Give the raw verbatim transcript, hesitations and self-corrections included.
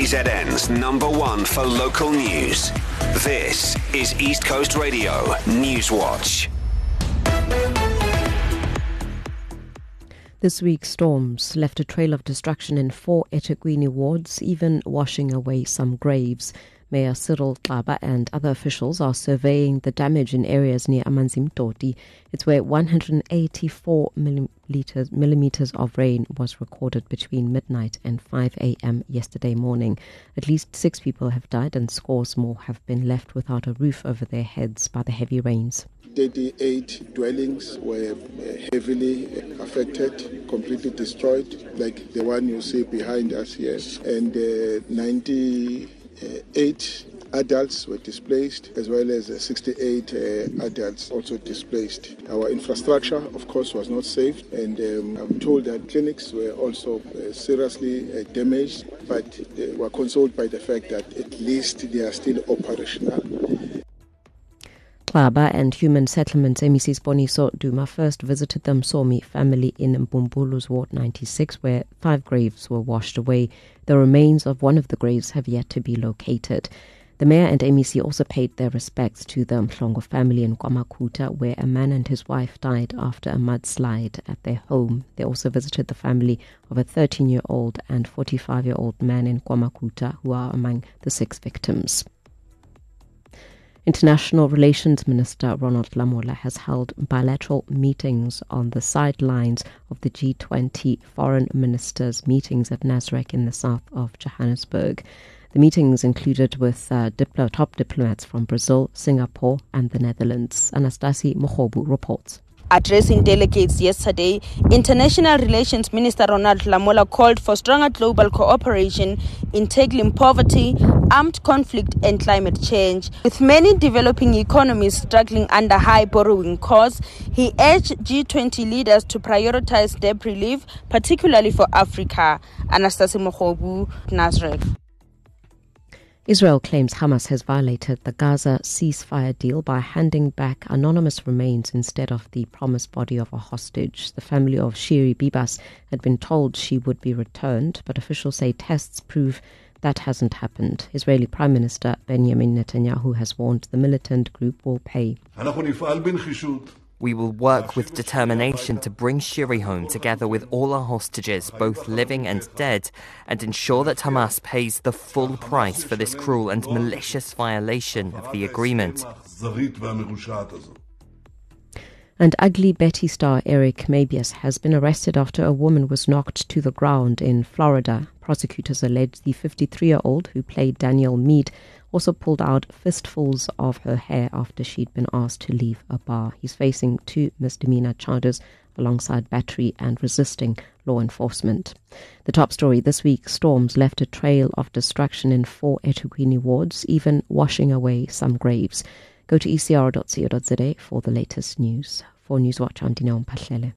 K Z N's number one for local news. This is East Coast Radio News Watch. This week's storms left a trail of destruction in four eThekwini wards, even washing away some graves. Mayor Cyril Xaba and other officials are surveying the damage in areas near Amanzimtoti. It's where one hundred eighty-four millimeters, millimeters of rain was recorded between midnight and five a.m. yesterday morning. At least six people have died and scores more have been left without a roof over their heads by the heavy rains. thirty-eight dwellings were heavily affected, completely destroyed, like the one you see behind us here. And uh, ninety-eight adults were displaced, as well as uh, sixty-eight uh, adults also displaced. Our infrastructure, of course, was not safe, and um, I'm told that clinics were also uh, seriously uh, damaged, but they were consoled by the fact that at least they are still operational. Xaba and Human Settlements M E C Siboniso Duma first visited the Msomi family in Mbumbulu's Ward ninety-six, where five graves were washed away. The remains of one of the graves have yet to be located. The mayor and M E C also paid their respects to the Mhlongo family in KwaMakhutha, where a man and his wife died after a mudslide at their home. They also visited the family of a thirteen-year-old and forty-five-year-old man in KwaMakhutha, who are among the six victims. International Relations Minister Ronald Lamola has held bilateral meetings on the sidelines of the G twenty foreign ministers' meetings at Nasrec in the south of Johannesburg. The meetings included with uh, diplo- top diplomats from Brazil, Singapore and the Netherlands. Anastasi Mogobu reports. Addressing delegates yesterday, International Relations Minister Ronald Lamola called for stronger global cooperation in tackling poverty, armed conflict and climate change. With many developing economies struggling under high borrowing costs, he urged G twenty leaders to prioritize debt relief, particularly for Africa. Anastasi Mogobu, Nasrec. Israel claims Hamas has violated the Gaza ceasefire deal by handing back anonymous remains instead of the promised body of a hostage. The family of Shiri Bibas had been told she would be returned, but officials say tests prove that hasn't happened. Israeli Prime Minister Benjamin Netanyahu has warned the militant group will pay. We will work with determination to bring Shiri home together with all our hostages, both living and dead, and ensure that Hamas pays the full price for this cruel and malicious violation of the agreement. And ugly Betty star Eric Mabius has been arrested after a woman was knocked to the ground in Florida. Prosecutors allege the fifty-three-year-old who played Danielle Mead also pulled out fistfuls of her hair after she'd been asked to leave a bar. He's facing two misdemeanor charges alongside battery and resisting law enforcement. The top story this week: storms left a trail of destruction in four eThekwini wards, even washing away some graves. Go to e c r dot co dot za for the latest news. For Newswatch, I'm Dineo Mpahlele.